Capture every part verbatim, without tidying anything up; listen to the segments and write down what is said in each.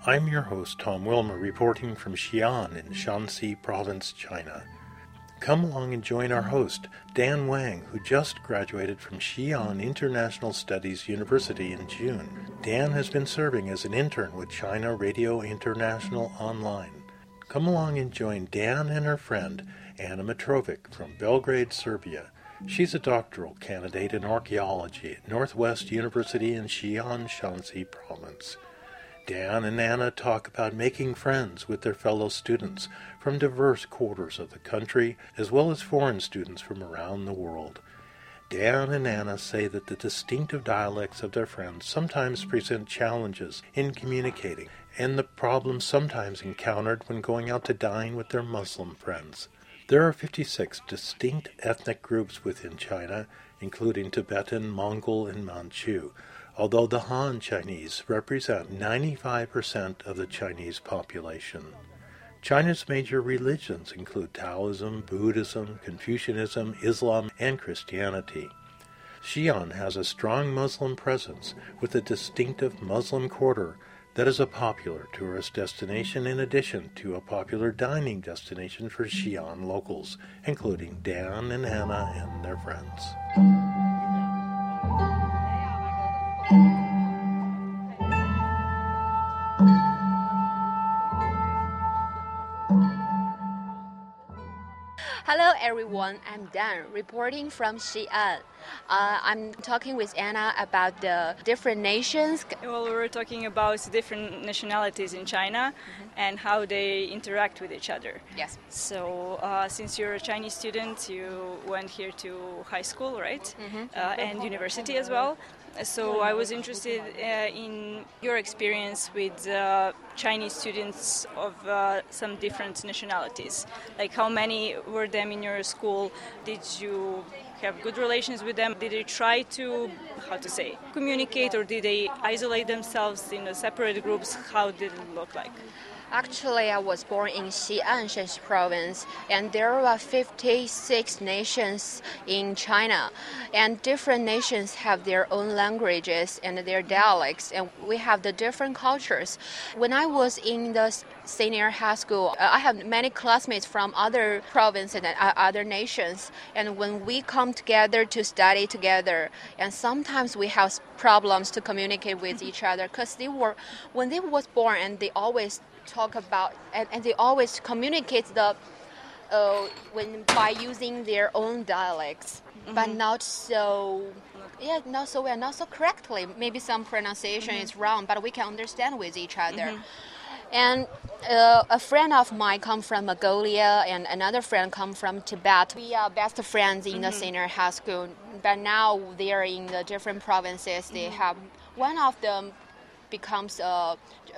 I'm your host, Tom Wilmer, reporting from Xi'an in Shanxi Province, China. Come along and join our host, Dan Wang, who just graduated from Xi'an International Studies University in June. Dan has been serving as an intern with China Radio International Online. Come along and join Dan and her friend, Anna Mitrovic from Belgrade, Serbia. She's a doctoral candidate in archaeology at Northwest University in Xi'an, Shanxi Province. Dan and Anna talk about making friends with their fellow students from diverse quarters of the country, as well as foreign students from around the world. Dan and Anna say that the distinctive dialects of their friends sometimes present challenges in communicating, and the problems sometimes encountered when going out to dine with their Muslim friends. There are fifty-six distinct ethnic groups within China, including Tibetan, Mongol, and Manchu, although the Han Chinese represent ninety-five percent of the Chinese population. China's major religions include Taoism, Buddhism, Confucianism, Islam, and Christianity. Xi'an has a strong Muslim presence with a distinctive Muslim quarter that is a popular tourist destination in addition to a popular dining destination for Xi'an locals, including Dan and Anna and their friends. Hello everyone, I'm Dan, reporting from Xi'an. Uh, I'm talking with Anna about the different nations. Well, we were talking about different nationalities in China mm-hmm. and how they interact with each other. Yes. So, uh, since you're a Chinese student, you went here to high school, right? Mm-hmm. Uh, and university as well. So I was interested uh, in your experience with uh, Chinese students of uh, some different nationalities. Like how many were them in your school? Did you have good relations with them? Did they try to, how to say, communicate, or did they isolate themselves in a separate groups? How did it look like? Actually, I was born in Xi'an, Shanxi Province, and there are fifty-six nations in China, and different nations have their own languages and their dialects, and we have the different cultures. When I was in the senior high school, I have many classmates from other provinces and other nations, and when we come together to study together, and sometimes we have problems to communicate with each other, because they were, when they was born, and they always talk about and, and they always communicate the uh, when by using their own dialects, mm-hmm. but not so yeah not so well, not so correctly. Maybe some pronunciation mm-hmm. is wrong, but we can understand with each other. Mm-hmm. And uh, a friend of mine come from Mongolia, and another friend come from Tibet. We are best friends in mm-hmm. the senior high school, but now they are in the different provinces. They mm-hmm. have one of them becomes a,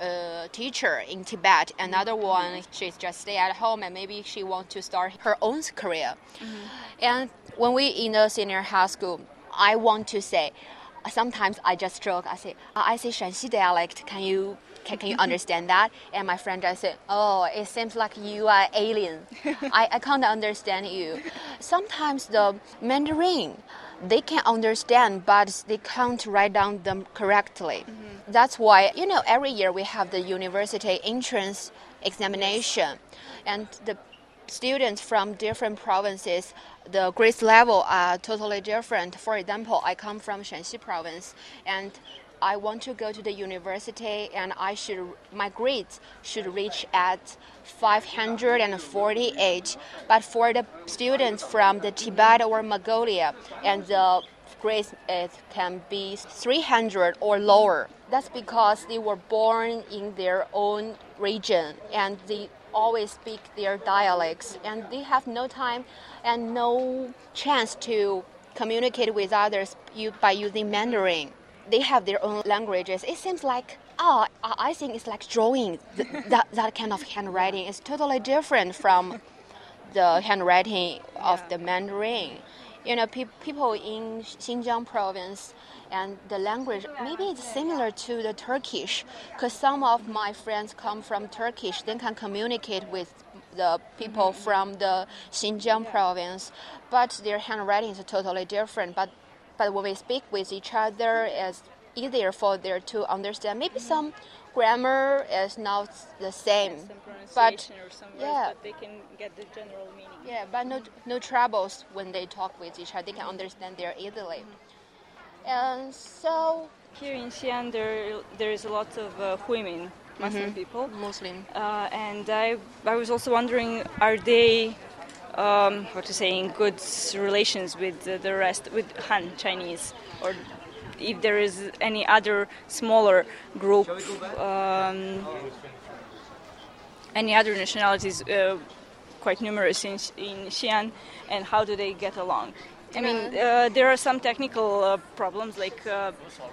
a teacher in Tibet. Another one, she's just stay at home and maybe she wants to start her own career. Mm-hmm. And when we in the senior high school, I want to say, sometimes I just joke, I say, I say Shanxi dialect, can you can, can you understand that? And my friend just said, oh, it seems like you are alien. I, I can't understand you. Sometimes the Mandarin, they can understand, but they can't write down them correctly. Mm-hmm. That's why, you know, every year we have the university entrance examination, and the students from different provinces, the grade level are totally different. For example, I come from Shanxi province, and I want to go to the university, and I should my grades should reach at five hundred forty-eight. But for the students from the Tibet or Mongolia, and the grades it can be three hundred or lower. That's because they were born in their own region, and they always speak their dialects, and they have no time and no chance to communicate with others by using Mandarin. They have their own languages. It seems like, oh, I think it's like drawing. that, that kind of handwriting is totally different from the handwriting of the Mandarin. You know, pe- people in Xinjiang province, and the language, maybe it's similar to the Turkish, because some of my friends come from Turkish, they can communicate with the people mm-hmm. from the Xinjiang province, but their handwriting is totally different. But but when we speak with each other, as easier for them to understand. Maybe some grammar is not the same, Some pronunciation but or some words, yeah. but they can get the general meaning. yeah, but no no troubles when they talk with each other. They can understand there easily. And so Here in Xi'an, there there is a lot of uh, Huimin, Muslim people, Muslim. uh, and I I was also wondering, are they um, how to say, in good relations with the, the rest, with Han Chinese, or if there is any other smaller group, um, any other nationalities uh, quite numerous in in Xi'an, and how do they get along? I mean, uh, there are some technical uh, problems, like uh,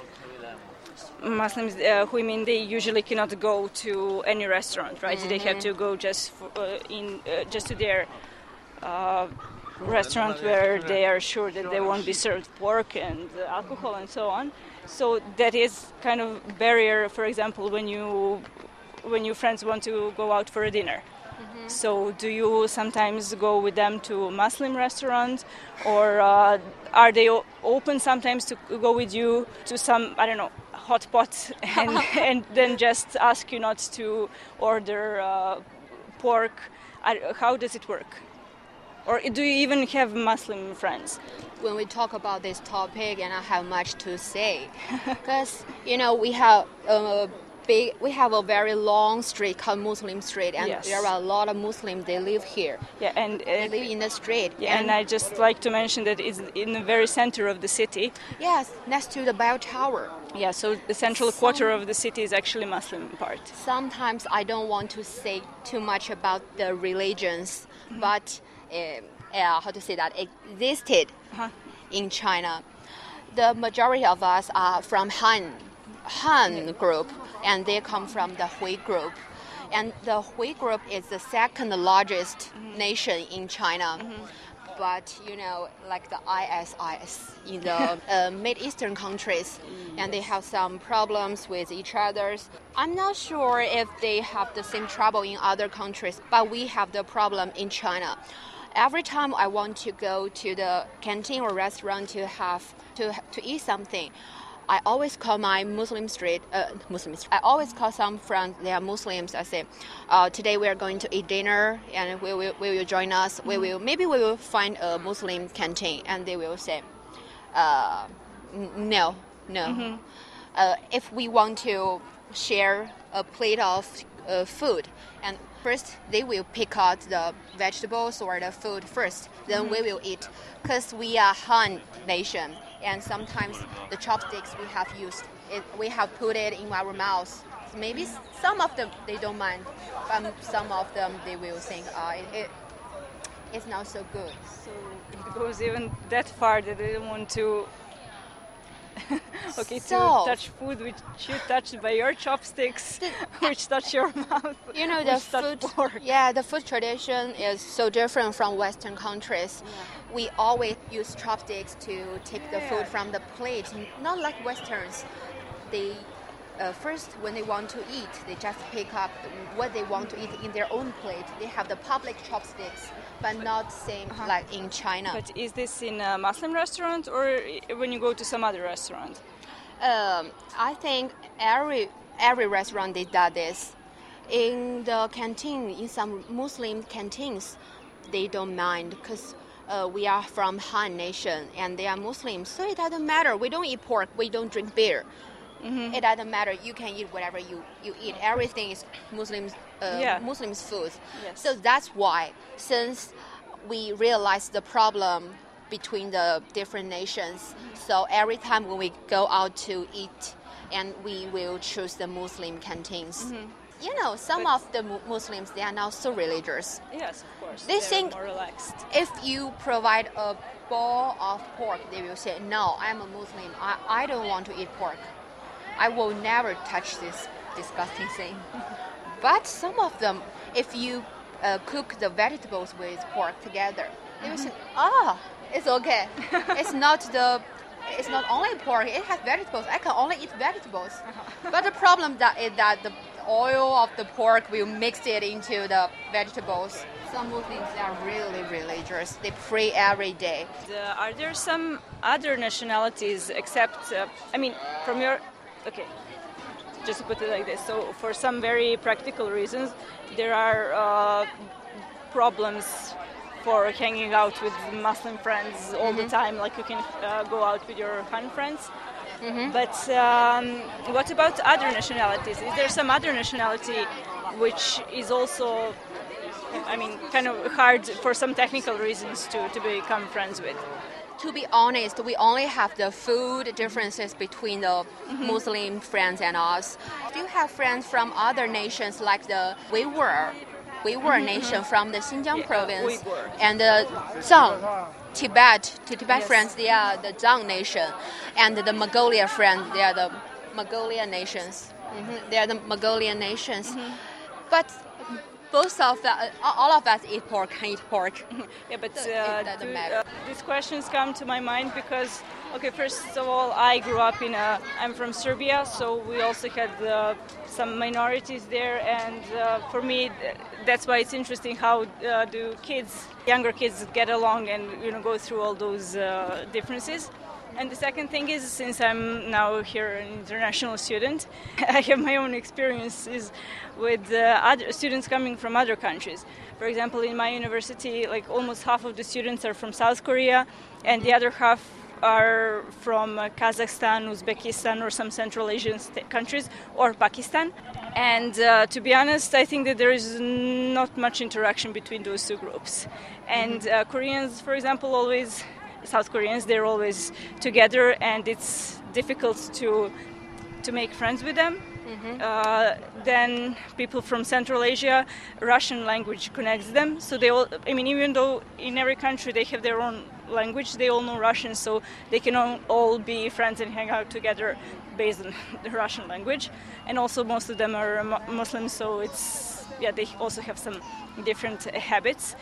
Muslims, uh, who mean they usually cannot go to any restaurant, right? Mm-hmm. They have to go just for, uh, in uh, just to their uh, restaurant where they are sure that they won't be served pork and uh, alcohol and so on. So that is kind of barrier. For example, when you when your friends want to go out for a dinner. Mm-hmm. So do you sometimes go with them to a Muslim restaurant, or uh, are they o- open sometimes to go with you to some, I don't know, hot pot and, and then just ask you not to order uh, pork? I, how does it work? Or do you even have Muslim friends? When we talk about this topic, and I have much to say, because you know we have a big, we have a very long street called Muslim Street, and Yes. there are a lot of Muslims. They live here. Yeah, and uh, They live in the street. yeah, and I just like to mention that it's in the very center of the city. yes, next to the Bell Tower. Yeah, so the central Some- quarter of the city is actually Muslim part. Sometimes I don't want to say too much about the religions, but uh, uh, how to say that existed Uh-huh. in China. The majority of us are from Han, Han group, and they come from the Hui group. And the Hui group is the second largest nation in China. But you know, like the I S I S in the uh, Mid Eastern countries, and they have some problems with each other. I'm not sure if they have the same trouble in other countries, but we have the problem in China. Every time I want to go to the canteen or restaurant to have to to eat something, I always call my Muslim street, uh, Muslim street. I always call some friends, they are Muslims. I say, uh, today we are going to eat dinner, and we will, we will join us. We will, maybe we will find a Muslim canteen, and they will say, uh, n- no, no. Uh, if we want to share a plate of uh, food, and first they will pick out the vegetables or the food first, then we will eat, because we are Han nation. And sometimes the chopsticks we have used, it, we have put it in our mouths. Maybe some of them they don't mind, but some of them they will think, uh, it, it it's not so good. So it goes even that far that they don't want to. okay, So- to touch food which you touched by your chopsticks, which touch your mouth. You know, the which touch food, pork. yeah, the food tradition is so different from Western countries. We always use chopsticks to take the food from the plate, not like Westerns. They uh, first, when they want to eat, they just pick up what they want to eat in their own plate. They have the public chopsticks, but not same like in China. But is this in a Muslim restaurant or when you go to some other restaurant? Um, I think every every restaurant they do this. In the canteen, in some Muslim canteens, they don't mind because uh, we are from Han nation and they are Muslims, so it doesn't matter. We don't eat pork, we don't drink beer. It doesn't matter. You can eat whatever you, you eat. Everything is Muslims uh, Yeah. Muslims food. Yes. So that's why, since we realize the problem between the different nations, so every time when we go out to eat, and we will choose the Muslim canteens. You know, some of the Mu- Muslims, they are not so religious. Yes, of course. They They're think- more relaxed. If you provide a bowl of pork, they will say, no, I'm a Muslim. I, I don't want to eat pork. I will never touch this disgusting thing. But some of them, if you uh, cook the vegetables with pork together, they will say, ah, it's okay. It's not the, it's not only pork. It has vegetables. I can only eat vegetables. But the problem that is that the oil of the pork will mix it into the vegetables. Some Muslims are really religious. They pray every day. Uh, are there some other nationalities except, uh, I mean, from your okay, just to put it like this. So for some very practical reasons, there are uh, problems for hanging out with Muslim friends all mm-hmm. the time. Like you can uh, go out with your Han friends. Mm-hmm. But um, what about other nationalities? Is there some other nationality which is also, I mean, kind of hard for some technical reasons to, to become friends with? To be honest, we only have the food differences between the mm-hmm. Muslim friends and us. Do you have friends from other nations like the Uyghur, Uyghur mm-hmm. nation from the Xinjiang yeah, province Uyghur. and the Zhang, Tibet, to Tibet yes. friends, they are the Zhang nation, and the Mongolia friends, they are the Mongolian nations. Mm-hmm. They are the Mongolian nations, mm-hmm. but. Both of that, all of us eat pork, can eat pork. Yeah, but so uh, do, uh, these questions come to my mind because, okay, first of all, I grew up in a, I'm from Serbia, so we also had uh, some minorities there, and uh, for me, that's why it's interesting how uh, do kids, younger kids, get along and you know go through all those uh, differences. And the second thing is, since I'm now here an international student, I have my own experiences with uh, other students coming from other countries. For example, in my university, like almost half of the students are from South Korea, and the other half are from uh, Kazakhstan, Uzbekistan, or some Central Asian st- countries, or Pakistan. And uh, to be honest, I think that there is not much interaction between those two groups. And uh, Koreans, for example, always... South Koreans, they're always together, and it's difficult to to make friends with them. Mm-hmm. Uh, then people from Central Asia, Russian language connects them. So they all, I mean, even though in every country they have their own language, they all know Russian, so they can all, all be friends and hang out together based on the Russian language. And also most of them are Muslims, so it's, yeah, they also have some different habits.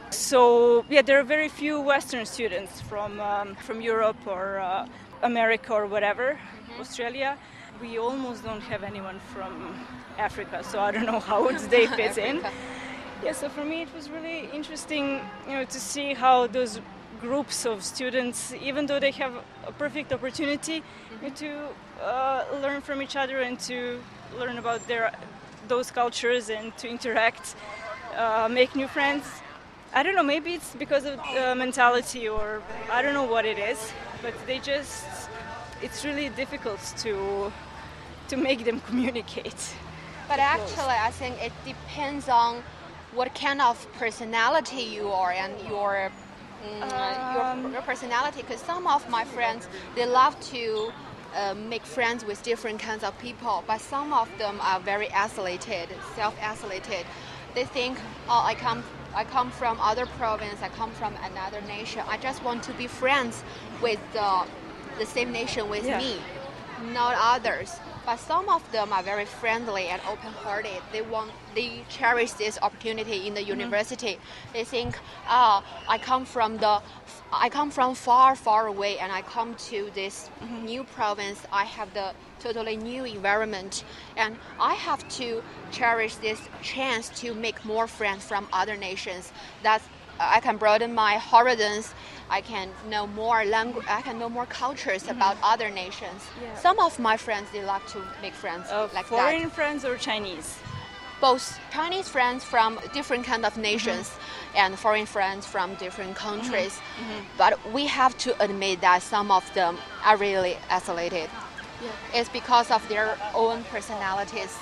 So, yeah, there are very few Western students from um, from Europe or uh, America or whatever, mm-hmm. Australia. We almost don't have anyone from Africa, so I don't know how they fit in. Yeah, so for me it was really interesting, you know, to see how those groups of students, even though they have a perfect opportunity mm-hmm. to uh, learn from each other and to learn about their those cultures and to interact, uh, make new friends. I don't know, maybe it's because of uh, mentality or I don't know what it is, but they just, it's really difficult to to make them communicate. But actually, I think it depends on what kind of personality you are and your mm, um, your, your personality. Because some of my friends, they love to uh, make friends with different kinds of people, but some of them are very isolated, self-isolated. They think, oh, I come I come from other province, I come from another nation. I just want to be friends with the, the same nation with yeah. me, not others. But some of them are very friendly and open-hearted. They want, they cherish this opportunity in the mm-hmm. university. They think, oh, I come from the, I come from far, far away, and I come to this mm-hmm. new province. I have the totally new environment, and I have to cherish this chance to make more friends from other nations. That I can broaden my horizons. I can know more language. I can know more cultures mm-hmm. about other nations. Yeah. Some of my friends, they like to make friends uh, like foreign that. Foreign friends or Chinese? Both Chinese friends from different kind of nations mm-hmm. and foreign friends from different countries. Mm-hmm. But we have to admit that some of them are really isolated. Yeah. It's because of their own personalities.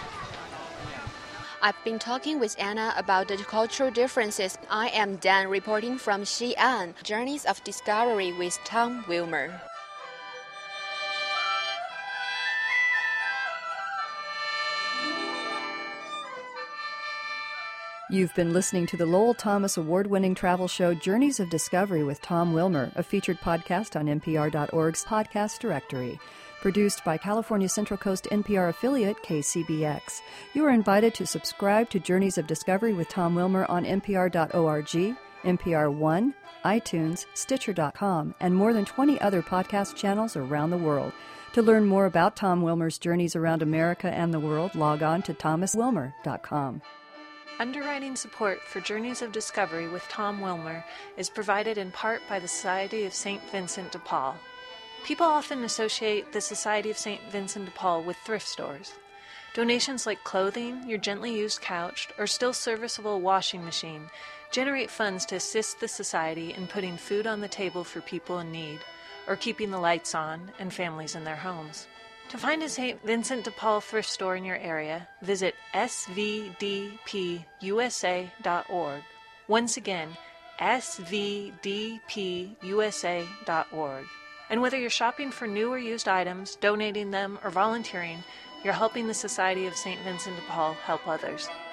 I've been talking with Anna about the cultural differences. I am Dan, reporting from Xi'an, Journeys of Discovery with Tom Wilmer. You've been listening to the Lowell Thomas award-winning travel show Journeys of Discovery with Tom Wilmer, a featured podcast on N P R dot org's podcast directory. Produced by California Central Coast N P R affiliate K C B X. You are invited to subscribe to Journeys of Discovery with Tom Wilmer on N P R dot org, N P R One, iTunes, Stitcher dot com, and more than twenty other podcast channels around the world. To learn more about Tom Wilmer's journeys around America and the world, log on to thomas wilmer dot com. Underwriting support for Journeys of Discovery with Tom Wilmer is provided in part by the Society of Saint Vincent de Paul. People often associate the Society of Saint Vincent de Paul with thrift stores. Donations like clothing, your gently used couch, or still serviceable washing machine generate funds to assist the Society in putting food on the table for people in need, or keeping the lights on and families in their homes. To find a Saint Vincent de Paul thrift store in your area, visit s v d p u s a dot org. Once again, s v d p u s a dot org. And whether you're shopping for new or used items, donating them, or volunteering, you're helping the Society of Saint Vincent de Paul help others.